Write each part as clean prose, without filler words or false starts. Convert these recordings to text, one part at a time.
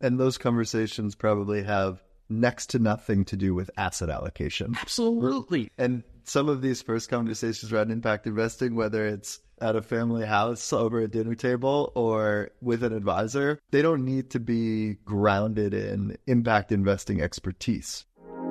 And those conversations probably have next to nothing to do with asset allocation. Absolutely. And some of these first conversations around impact investing, whether it's at a family house over a dinner table or with an advisor, they don't need to be grounded in impact investing expertise.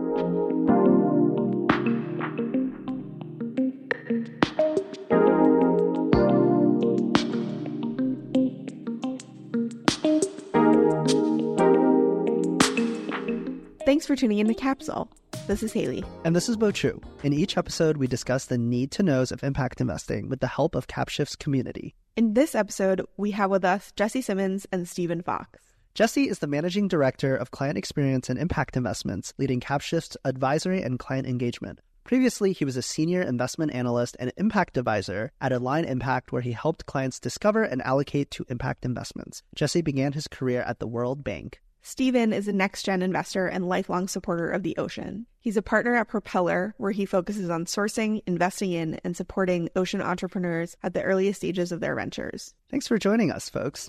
Thanks for tuning in to Capsule. This is Haley. And this is Bo Chu. In each episode, we discuss the need-to-knows of impact investing with the help of CapShift's community. In this episode, we have with us Jesse Simmons and Stephen Fox. Jesse is the Managing Director of Client Experience and Impact Investments, leading CapShift's advisory and client engagement. Previously, he was a senior investment analyst and impact advisor at Align Impact, where he helped clients discover and allocate to impact investments. Jesse began his career at the World Bank. Stephen is a next-gen investor and lifelong supporter of the ocean. He's a partner at Propeller, where he focuses on sourcing, investing in, and supporting ocean entrepreneurs at the earliest stages of their ventures. Thanks for joining us, folks.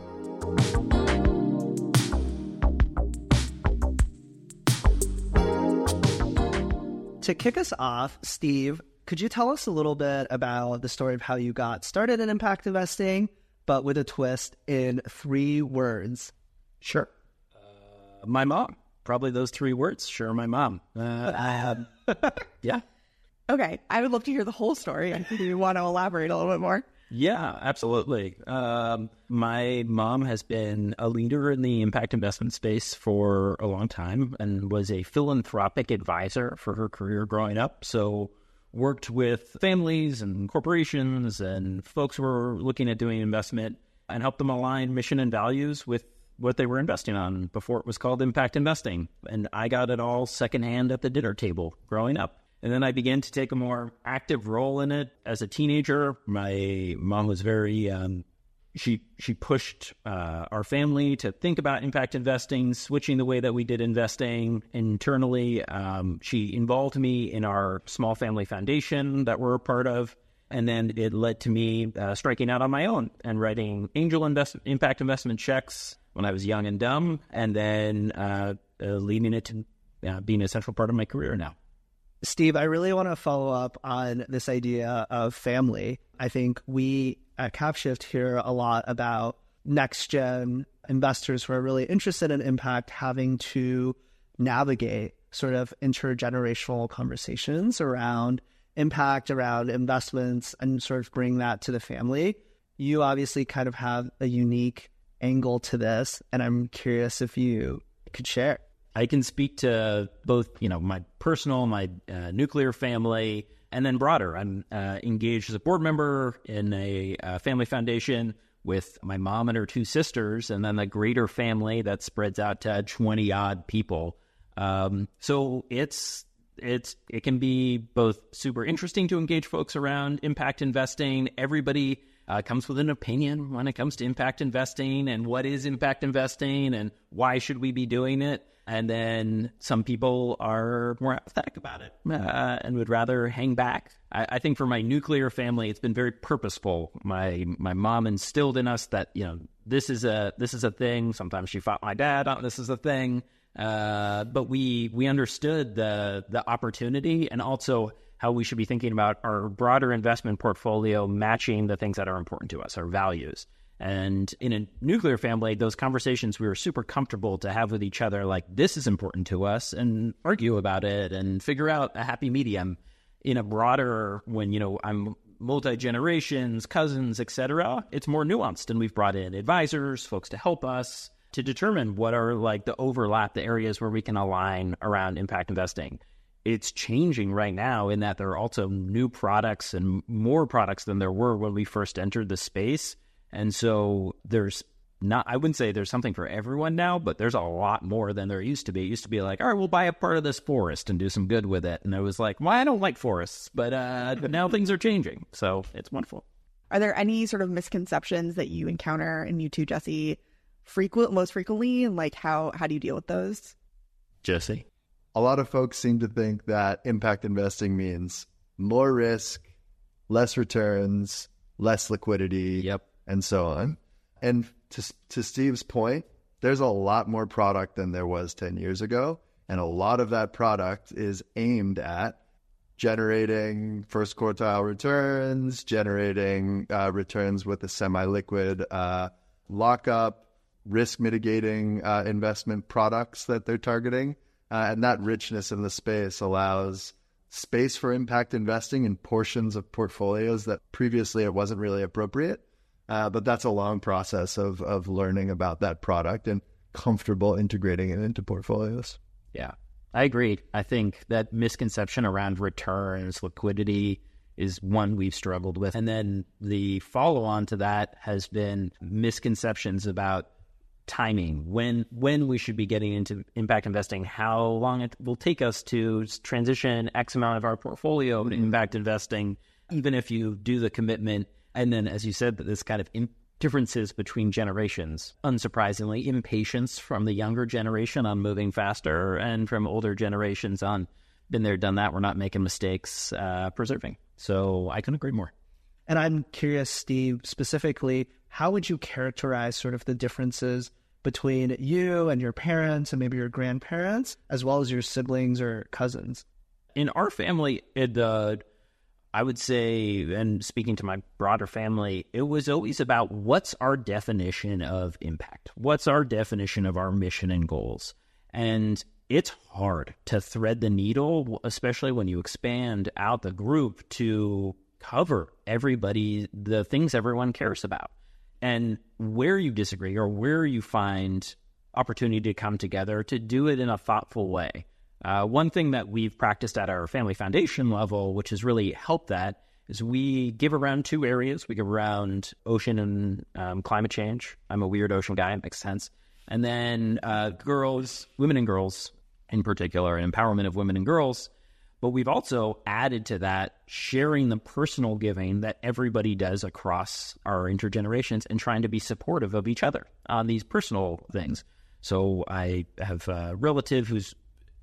To kick us off, Steve, could you tell us a little bit about the story of how you got started in impact investing, but with a twist in 3 words? Sure. My mom. Probably those 3 words. Sure, my mom. Yeah. Okay. I would love to hear the whole story. I think you want to elaborate a little bit more. Yeah, absolutely. My mom has been a leader in the impact investment space for a long time and was a philanthropic advisor for her career growing up. So worked with families and corporations and folks who were looking at doing investment and helped them align mission and values with what they were investing on before it was called impact investing. And I got it all secondhand at the dinner table growing up. And then I began to take a more active role in it as a teenager. My mom was very, she pushed our family to think about impact investing, switching the way that we did investing internally. She involved me in our small family foundation that we're a part of. And then it led to me striking out on my own and writing angel impact investment checks when I was young and dumb, and then leading it to being a central part of my career now. Steve, I really want to follow up on this idea of family. I think we at CapShift hear a lot about next-gen investors who are really interested in impact having to navigate sort of intergenerational conversations around impact, around investments, and sort of bring that to the family. You obviously kind of have a unique angle to this, and I'm curious if you could share. I can speak to both, my personal, my nuclear family, and then broader. I'm engaged as a board member in a family foundation with my mom and her 2 sisters, and then the greater family that spreads out to 20-odd people. So it can be both super interesting to engage folks around impact investing. Everybody comes with an opinion when it comes to impact investing and what is impact investing and why should we be doing it. And then some people are more apathetic about it and would rather hang back. I think for my nuclear family, it's been very purposeful. My mom instilled in us that, this is a thing. Sometimes she fought my dad on this is a thing. But we understood the opportunity and also how we should be thinking about our broader investment portfolio matching the things that are important to us, our values. And in a nuclear family, those conversations we were super comfortable to have with each other, like this is important to us, and argue about it and figure out a happy medium. In a broader, when, I'm multi-generations, cousins, etc., it's more nuanced, and we've brought in advisors, folks to help us to determine what are like the overlap, the areas where we can align around impact investing. It's changing right now in that there are also new products and more products than there were when we first entered the space. And so I wouldn't say there's something for everyone now, but there's a lot more than there used to be. It used to be like, all right, we'll buy a part of this forest and do some good with it. And I was like, well, I don't like forests, but now things are changing. So it's wonderful. Are there any sort of misconceptions that you encounter, and you too, Jesse, most frequently? And like, how do you deal with those? Jesse? A lot of folks seem to think that impact investing means more risk, less returns, less liquidity, yep, and so on. And to Steve's point, there's a lot more product than there was 10 years ago. And a lot of that product is aimed at generating first quartile returns, generating returns with a semi-liquid lockup, risk mitigating investment products that they're targeting. And that richness in the space allows space for impact investing in portions of portfolios that previously it wasn't really appropriate. But that's a long process of learning about that product and comfortable integrating it into portfolios. Yeah, I agree. I think that misconception around returns, liquidity is one we've struggled with. And then the follow-on to that has been misconceptions about timing, when we should be getting into impact investing, how long it will take us to transition X amount of our portfolio to impact investing, even if you do the commitment. And then, as you said, this kind of differences between generations. Unsurprisingly, impatience from the younger generation on moving faster, and from older generations on been there, done that, we're not making mistakes, preserving. So I couldn't agree more. And I'm curious, Steve, specifically, how would you characterize sort of the differences between you and your parents and maybe your grandparents, as well as your siblings or cousins? In our family, I would say, and speaking to my broader family, it was always about what's our definition of impact? What's our definition of our mission and goals? And it's hard to thread the needle, especially when you expand out the group to cover the things everyone cares about. And where you disagree or where you find opportunity to come together to do it in a thoughtful way. One thing that we've practiced at our family foundation level, which has really helped that, is we give around two areas. We give around ocean and climate change. I'm a weird ocean guy. It makes sense. And then women and girls in particular, and empowerment of women and girls. But we've also added to that sharing the personal giving that everybody does across our intergenerations and trying to be supportive of each other on these personal things. So I have a relative who's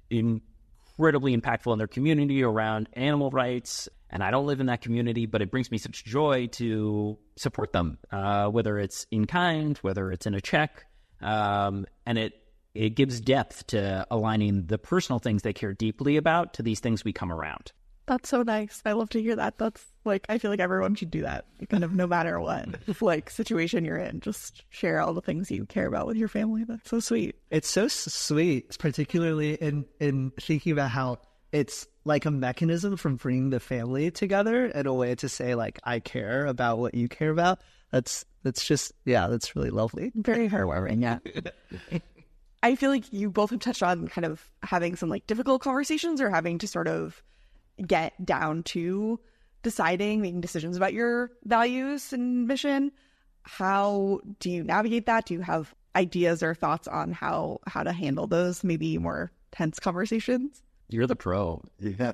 incredibly impactful in their community around animal rights, and I don't live in that community, but it brings me such joy to support them, whether it's in kind, whether it's in a check, and it gives depth to aligning the personal things they care deeply about to these things we come around. That's so nice. I love to hear that. That's like, I feel like everyone should do that, kind of no matter what like situation you're in. Just share all the things you care about with your family. That's so sweet. It's so sweet, particularly in thinking about how it's like a mechanism from bringing the family together in a way to say, like, I care about what you care about. That's really lovely. Very heartwarming, yeah. I feel like you both have touched on kind of having some like difficult conversations or having to sort of get down to making decisions about your values and mission. How do you navigate that? Do you have ideas or thoughts on how to handle those maybe more tense conversations? You're the pro. Yeah.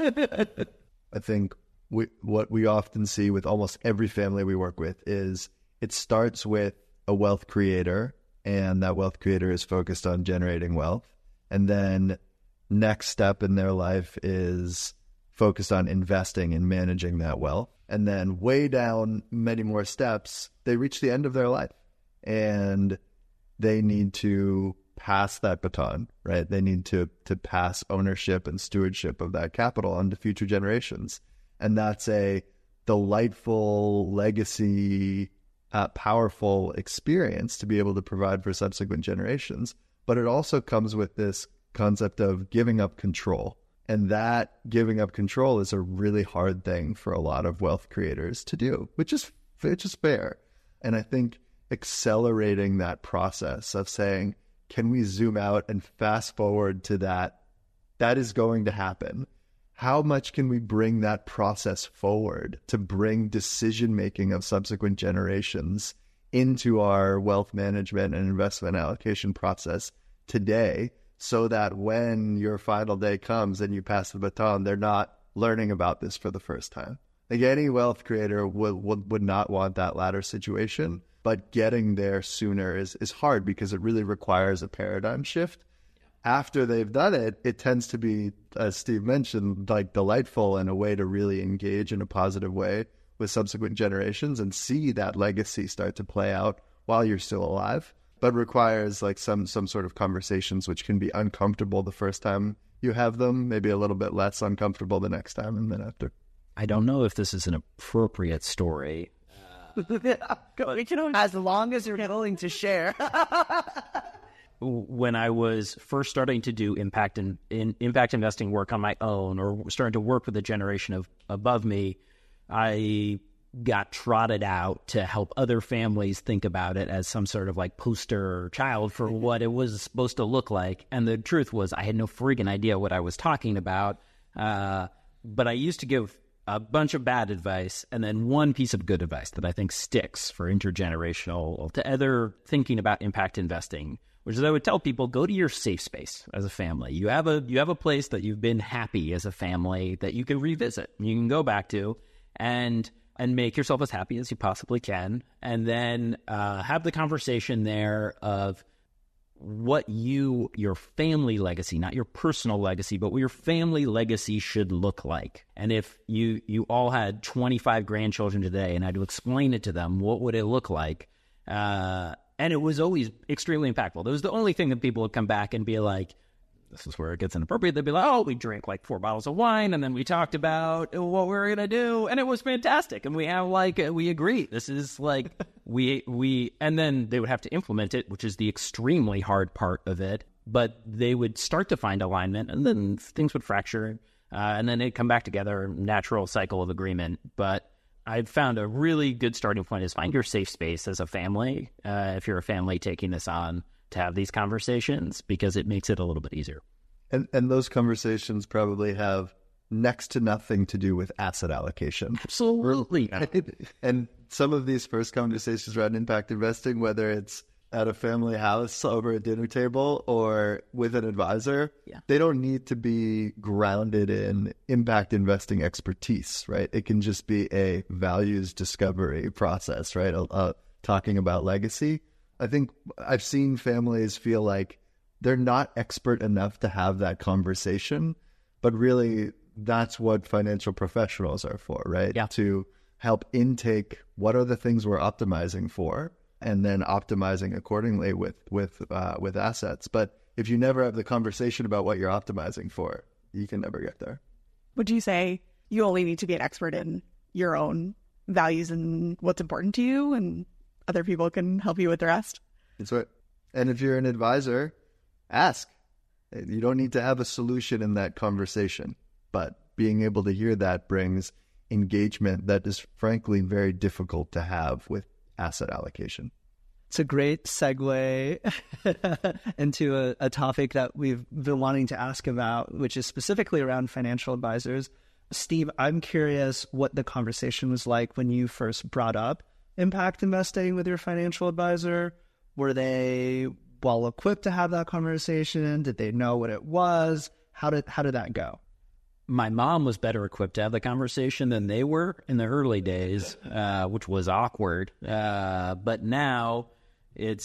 I think what we often see with almost every family we work with is it starts with a wealth creator, and that wealth creator is focused on generating wealth. And then next step in their life is focused on investing and managing that wealth. And then way down many more steps, they reach the end of their life and they need to pass that baton, right? They need to pass ownership and stewardship of that capital on to future generations. And that's a delightful legacy, powerful experience to be able to provide for subsequent generations. But it also comes with this concept of giving up control. And that giving up control is a really hard thing for a lot of wealth creators to do, which is fair. And I think accelerating that process of saying, can we zoom out and fast forward to that is going to happen? How much can we bring that process forward to bring decision-making of subsequent generations into our wealth management and investment allocation process today, so that when your final day comes and you pass the baton, they're not learning about this for the first time? Like, any wealth creator would not want that latter situation, but getting there sooner is hard because it really requires a paradigm shift. After they've done it, it tends to be, as Steve mentioned, like delightful and a way to really engage in a positive way with subsequent generations and see that legacy start to play out while you're still alive. but requires like some sort of conversations, which can be uncomfortable the first time you have them, maybe a little bit less uncomfortable the next time and then after. I don't know if this is an appropriate story. As long as you're willing to share. When I was first starting to do impact investing work on my own, or starting to work with a generation above me, I got trotted out to help other families think about it as some sort of like poster child for what it was supposed to look like. And the truth was, I had no friggin' idea what I was talking about. But I used to give a bunch of bad advice and then one piece of good advice that I think sticks for intergenerational to other thinking about impact investing, which is I would tell people, go to your safe space as a family. You have a place that you've been happy as a family that you can revisit, you can go back to, and make yourself as happy as you possibly can. And then have the conversation there of what your family legacy, not your personal legacy, but what your family legacy should look like. And if you all had 25 grandchildren today and I had to explain it to them, what would it look like? And it was always extremely impactful. That was the only thing that people would come back and be like, this is where it gets inappropriate. They'd be like, oh, we drank like 4 bottles of wine, and then we talked about what we were going to do, and it was fantastic. And we have we agree. This is like, and then they would have to implement it, which is the extremely hard part of it. But they would start to find alignment, and then things would fracture, and then they'd come back together, natural cycle of agreement. But I've found a really good starting point is find your safe space as a family, if you're a family taking this on, to have these conversations, because it makes it a little bit easier. And those conversations probably have next to nothing to do with asset allocation. Absolutely. And some of these first conversations around impact investing, whether it's at a family house over a dinner table or with an advisor, they don't need to be grounded in impact investing expertise, right? It can just be a values discovery process, right? Talking about legacy. I think I've seen families feel like they're not expert enough to have that conversation, but really that's what financial professionals are for, right? Yeah. To help intake what are the things we're optimizing for, and then optimizing accordingly with assets. But if you never have the conversation about what you're optimizing for, you can never get there. Would you say you only need to be an expert in your own values and what's important to you, and other people can help you with the rest? That's right. And if you're an advisor, ask. You don't need to have a solution in that conversation, but being able to hear that brings engagement that is frankly very difficult to have with asset allocation. It's a great segue into a topic that we've been wanting to ask about, which is specifically around financial advisors. Steve, I'm curious what the conversation was like when you first brought up impact investing with your financial advisor. Were they well equipped to have that conversation? Did they know what it was? How did that go? My mom was better equipped to have the conversation than they were in the early days, which was awkward. But now it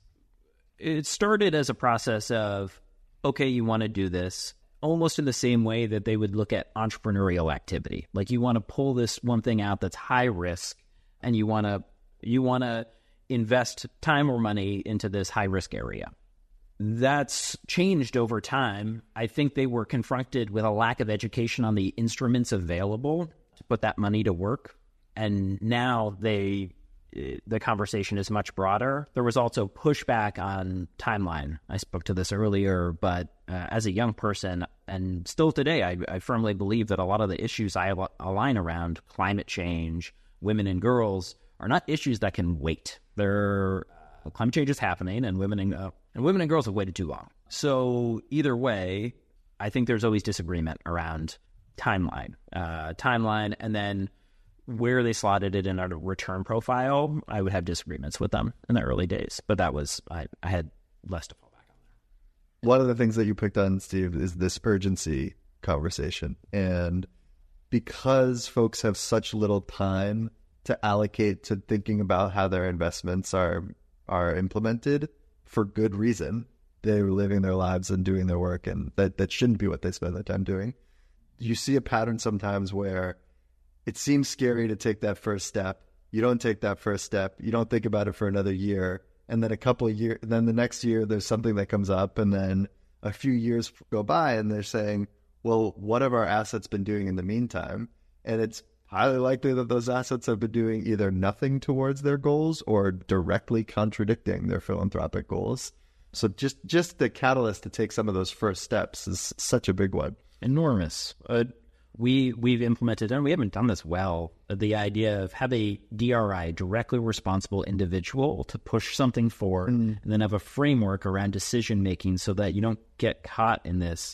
started as a process of, okay, you want to do this, almost in the same way that they would look at entrepreneurial activity. Like, you want to pull this one thing out that's high risk, and you want to invest time or money into this high risk area. That's changed over time. I think they were confronted with a lack of education on the instruments available to put that money to work. And now the conversation is much broader. There was also pushback on timeline. I spoke to this earlier, but as a young person, and still today, I firmly believe that a lot of the issues I align around, climate change, women and girls, are not issues that can wait. Climate change is happening, and women and girls have waited too long. So either way, I think there's always disagreement around timeline, and then where they slotted it in a return profile. I would have disagreements with them in the early days, but that was I had less to fall back on there. One of the things that you picked on, Steve, is this urgency conversation, and because folks have such little time to allocate to thinking about how their investments are implemented for good reason. They're living their lives and doing their work, and that shouldn't be what they spend their time doing. You see a pattern sometimes where it seems scary to take that first step. You don't take that first step. You don't think about it for another year. and then a couple of years, then the next year there's something that comes up, and then a few years go by and they're saying, well, what have our assets been doing in the meantime? And it's highly likely that those assets have been doing either nothing towards their goals or directly contradicting their philanthropic goals. So just the catalyst to take some of those first steps is such a big one. Enormous. We've implemented, and we haven't done this well, the idea of have a DRI, directly responsible individual, to push something forward, and then have a framework around decision making so that you don't get caught in this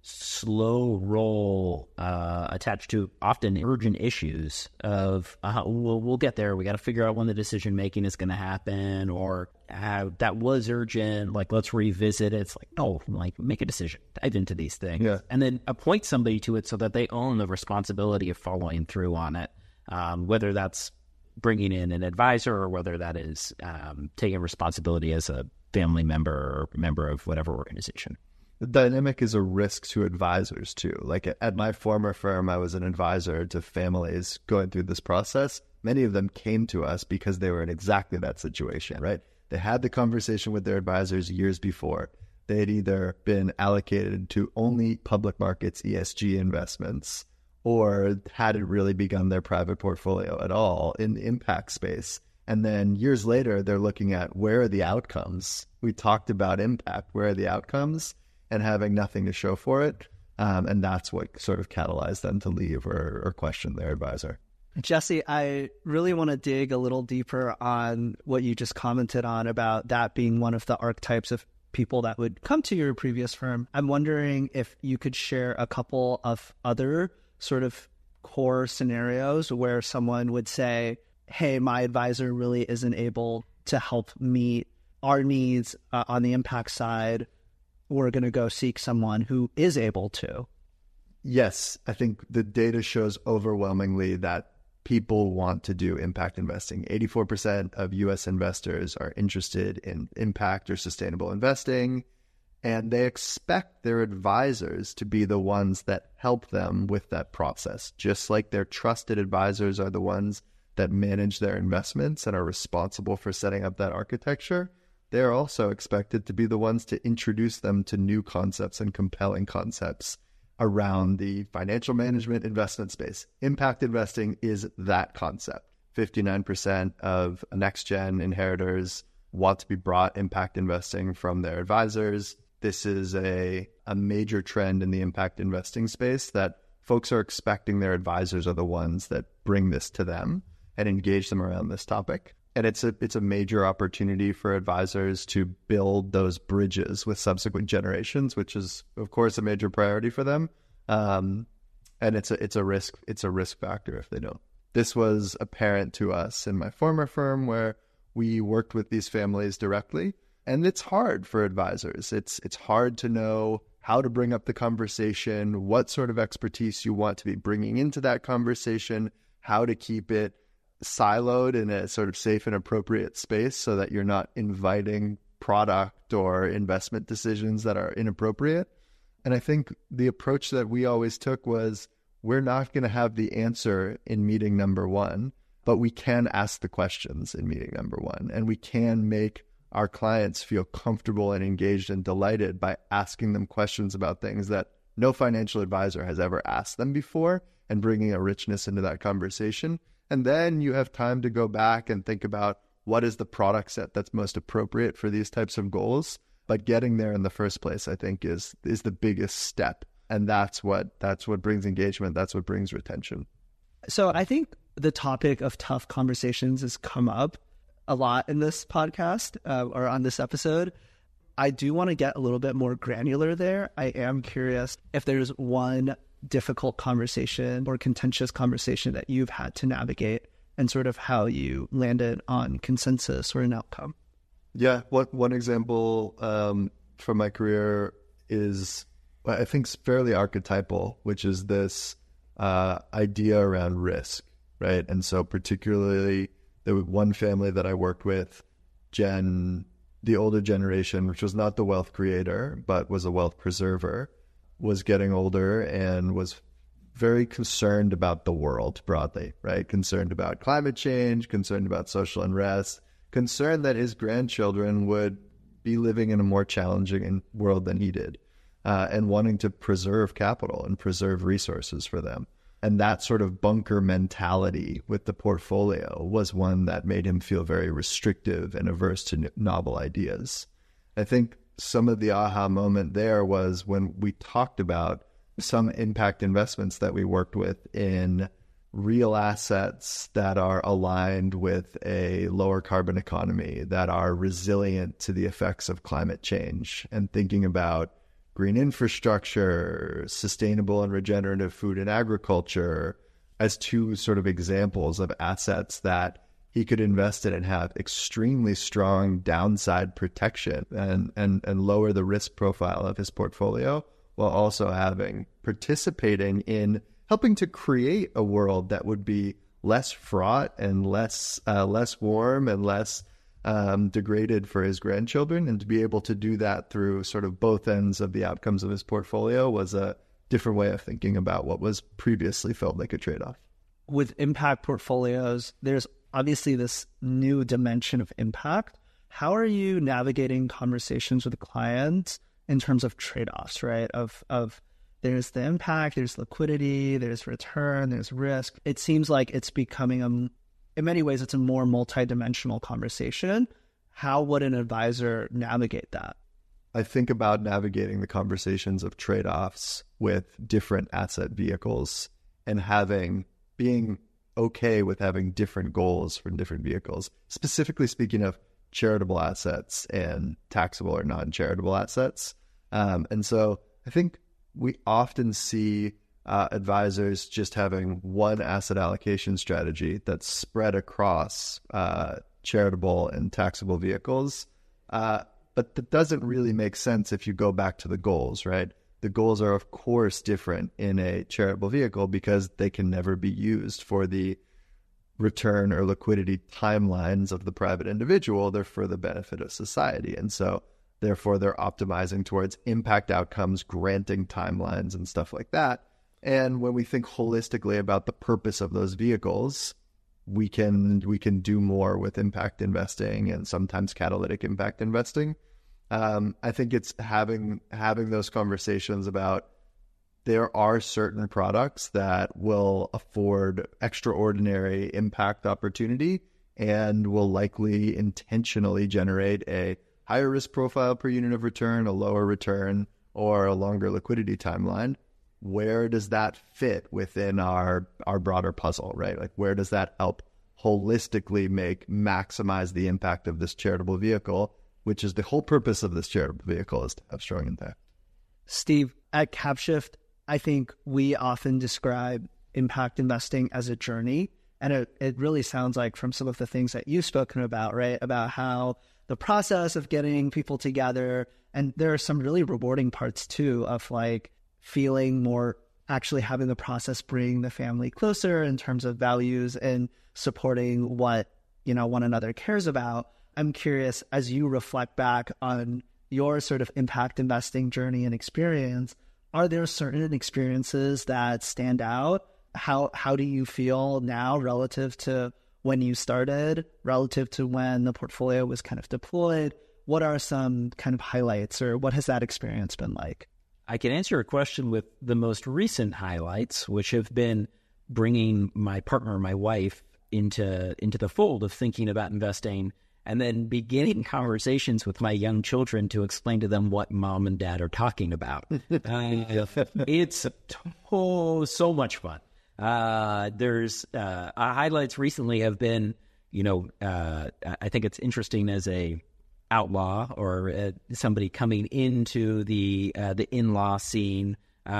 slow roll attached to often urgent issues of we'll get there. We got to figure out when the decision making is going to happen, or that was urgent. Like, let's revisit it. It's like, no, like, make a decision, dive into these things, and then appoint somebody to it so that they own the responsibility of following through on it. Whether that's bringing in an advisor or whether that is taking responsibility as a family member or member of whatever organization. The dynamic is a risk to advisors too. Like at my former firm, I was an advisor to families going through this process. Many of them came to us because they were in exactly that situation, right? They had the conversation with their advisors years before. They had either been allocated to only public markets ESG investments or hadn't really begun their private portfolio at all in the impact space. And then years later, they're looking at where are the outcomes? We talked about impact. Where are the outcomes? And having nothing to show for it. And that's what sort of catalyzed them to leave or question their advisor. Jesse, I really want to dig a little deeper on what you just commented on about that being one of the archetypes of people that would come to your previous firm. I'm wondering if you could share a couple of other sort of core scenarios where someone would say, hey, my advisor really isn't able to help meet our needs on the impact side. We're going to go seek someone who is able to. Yes, I think the data shows overwhelmingly that people want to do impact investing. 84% of U.S. investors are interested in impact or sustainable investing, and they expect their advisors to be the ones that help them with that process. Just like their trusted advisors are the ones that manage their investments and are responsible for setting up that architecture, they're also expected to be the ones to introduce them to new concepts and compelling concepts around the financial management investment space. Impact investing is that concept. 59% of next-gen inheritors want to be brought impact investing from their advisors. This is a major trend in the impact investing space that folks are expecting their advisors are the ones that bring this to them and engage them around this topic. And it's a major opportunity for advisors to build those bridges with subsequent generations, which is, of course, a major priority for them. And it's a risk factor if they don't. This was apparent to us in my former firm where we worked with these families directly, and it's hard for advisors. It's hard to know how to bring up the conversation, what sort of expertise you want to be bringing into that conversation, how to keep it siloed in a sort of safe and appropriate space so that you're not inviting product or investment decisions that are inappropriate. And I think the approach that we always took was, we're not going to have the answer in meeting number one, but we can ask the questions in meeting number one, and we can make our clients feel comfortable and engaged and delighted by asking them questions about things that no financial advisor has ever asked them before, and bringing a richness into that conversation. And then you have time to go back and think about what is the product set that's most appropriate for these types of goals. But getting there in the first place, I think, is the biggest step. And that's what brings engagement. That's what brings retention. So I think the topic of tough conversations has come up a lot in this podcast or on this episode. I do want to get a little bit more granular there. I am curious if there's one difficult conversation or contentious conversation that you've had to navigate and sort of how you landed on consensus or an outcome. Yeah, one example from my career is, I think, fairly archetypal, which is this idea around risk, right? And so particularly the one family that I worked with, the older generation, which was not the wealth creator, but was a wealth preserver, was getting older and was very concerned about the world broadly, right? Concerned about climate change, concerned about social unrest, concerned that his grandchildren would be living in a more challenging world than he did, and wanting to preserve capital and preserve resources for them. And that sort of bunker mentality with the portfolio was one that made him feel very restrictive and averse to novel ideas. I think some of the aha moment there was when we talked about some impact investments that we worked with in real assets that are aligned with a lower carbon economy, that are resilient to the effects of climate change, and thinking about green infrastructure, sustainable and regenerative food and agriculture as two sort of examples of assets that he could invest in and have extremely strong downside protection and lower the risk profile of his portfolio, while also participating in helping to create a world that would be less fraught and less warm and less degraded for his grandchildren. And to be able to do that through sort of both ends of the outcomes of his portfolio was a different way of thinking about what was previously felt like a trade-off. With impact portfolios, there's obviously this new dimension of impact. How are you navigating conversations with clients in terms of trade-offs, right? Of there's the impact, there's liquidity, there's return, there's risk. It seems like it's becoming in many ways, it's a more multidimensional conversation. How would an advisor navigate that? I think about navigating the conversations of trade-offs with different asset vehicles and being okay with having different goals for different vehicles, specifically speaking of charitable assets and taxable or non-charitable assets. And so I think we often see advisors just having one asset allocation strategy that's spread across charitable and taxable vehicles. But that doesn't really make sense if you go back to the goals, right? The goals are, of course, different in a charitable vehicle because they can never be used for the return or liquidity timelines of the private individual. They're for the benefit of society. And so therefore, they're optimizing towards impact outcomes, granting timelines and stuff like that. And when we think holistically about the purpose of those vehicles, we can do more with impact investing and sometimes catalytic impact investing. I think it's having those conversations about there are certain products that will afford extraordinary impact opportunity and will likely intentionally generate a higher risk profile per unit of return, a lower return, or a longer liquidity timeline. Where does that fit within our broader puzzle, right? Like, where does that help holistically maximize the impact of this charitable vehicle, which is the whole purpose of this charitable vehicle, is to have strong impact. Steve, at CapShift, I think we often describe impact investing as a journey. And it really sounds like from some of the things that you've spoken about, right? About how the process of getting people together, and there are some really rewarding parts too of like feeling more, actually having the process bring the family closer in terms of values and supporting what, one another cares about. I'm curious, as you reflect back on your sort of impact investing journey and experience, are there certain experiences that stand out? How do you feel now relative to when you started, relative to when the portfolio was kind of deployed? What are some kind of highlights, or what has that experience been like? I can answer your question with the most recent highlights, which have been bringing my partner, my wife, into the fold of thinking about investing, and then beginning conversations with my young children to explain to them what mom and dad are talking about. It's so much fun. There's highlights recently have been, I think it's interesting as a outlaw or somebody coming into the in-law scene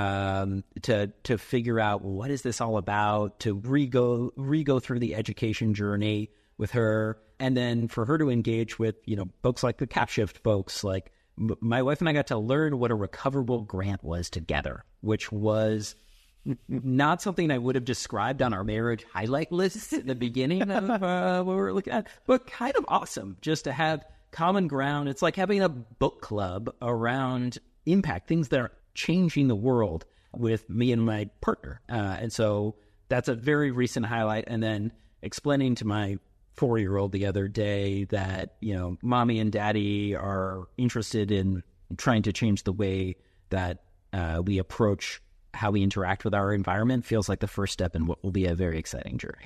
to figure out what is this all about, to re-go through the education journey with her, and then for her to engage with folks like the CapShift folks. Like my wife and I got to learn what a recoverable grant was together, which was not something I would have described on our marriage highlight list at the beginning of what we were looking at, but kind of awesome just to have common ground. It's like having a book club around impact, things that are changing the world with me and my partner. And so that's a very recent highlight. And then explaining to my 4-year-old the other day that, mommy and daddy are interested in trying to change the way that we approach how we interact with our environment feels like the first step in what will be a very exciting journey.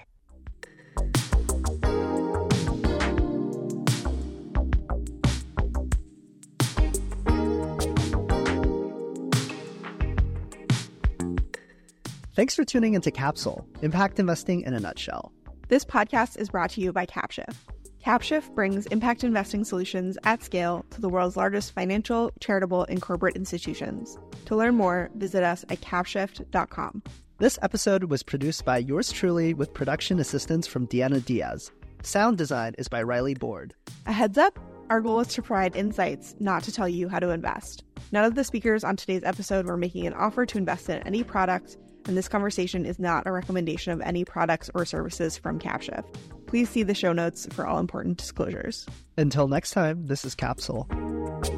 Thanks for tuning into Capsule, Impact Investing in a Nutshell. This podcast is brought to you by CapShift. CapShift brings impact investing solutions at scale to the world's largest financial, charitable, and corporate institutions. To learn more, visit us at capshift.com. This episode was produced by yours truly with production assistance from Deanna Diaz. Sound design is by Riley Board. A heads up, our goal is to provide insights, not to tell you how to invest. None of the speakers on today's episode were making an offer to invest in any product, and this conversation is not a recommendation of any products or services from CapShift. Please see the show notes for all important disclosures. Until next time, this is Capsule.